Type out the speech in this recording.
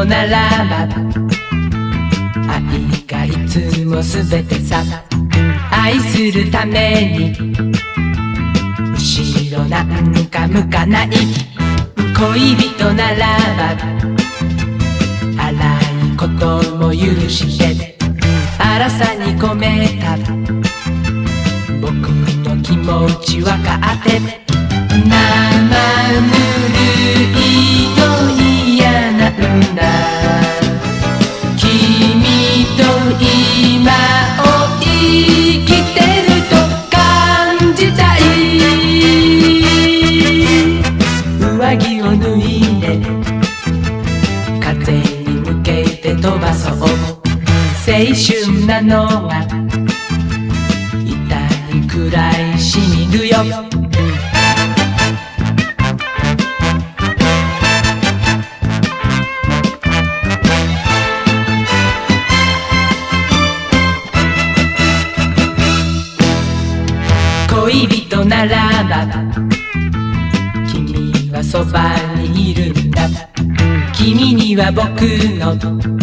人ならば愛がいつもすべてさ。愛するために後ろなんか向かない。恋人ならば荒いことも許して荒さに込めた僕の気持ち分かって生ぬるいと嫌なんだ。君と今を生きてると感じたい。上着を脱いで風に向けて飛ばそう。青春なのが痛いくらいしみるよ。恋人ならば君はそばにいるんだ。君には僕の